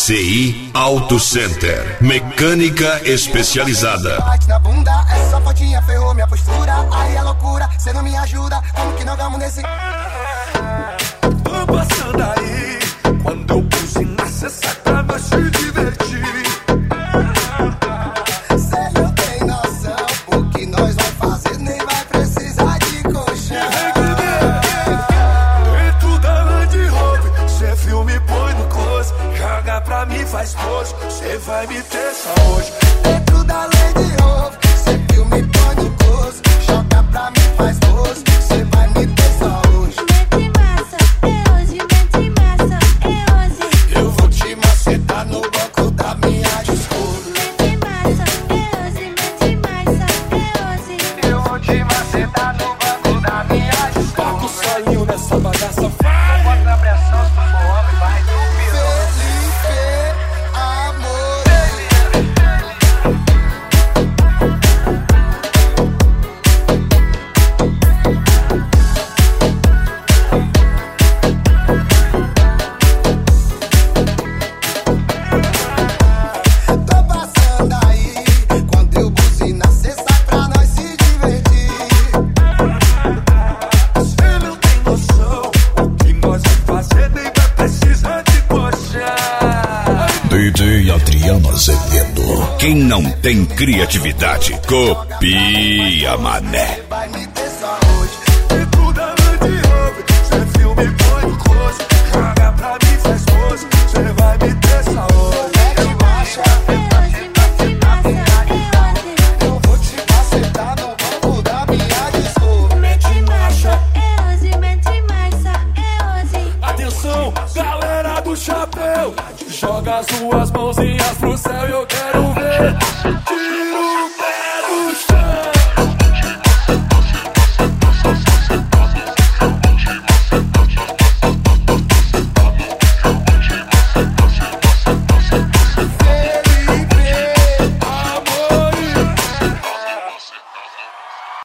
CI Auto Center, mecânica especializada. Bate na bunda, essa fotinha ferrou minha postura. Aí é loucura, cê não me ajuda. Como que não vamos nesse... Tô passando aí, quando eu buzinar, cê sai pra nós se divertir. Cê não tem noção, o que nós vai fazer nem vai precisar de colchão. Dentro da Land Rover, cê filme põe no close. Joga pra mim, faz pose, cê vai me ter só hoje. Dentro da Land Rover, cê filme põe no close. Joga pra mim, faz pose, cê vai me ter só hoje. Mete massa, é hoje, mete massa, é hoje. Eu vou te macetar no banco da minha Discovery. Mete massa, é hoje, mete massa, é hoje. Eu vou te macetar no banco da minha Paga o Discovery. salinho nessa bagaça, vai. Bota na pressão, se tu for homem, vai dormir. Felipe, amor. Tô passando aí, quando eu buzinar, cê sai pra nós se divertir. Cê não tem noção, o que nós vai fazer nem vai precisar de coxar. DJ Adriano Azevedo. Quem não tem criatividade, copia, mané. Vai me ter só hoje. Dentro da Land Rover, cê filme põe no close. Joga pra mim, faz pose, cê vai me ter só hoje. Mete marcha, É hoje, mete massa, é hoje. eu vou te macetar no banco da minha Discovery. Mete massa, é hoje, mete massa, é hoje. Atenção, galera do chapéu, joga as suas mãozinhas pro céu e eu quero ver.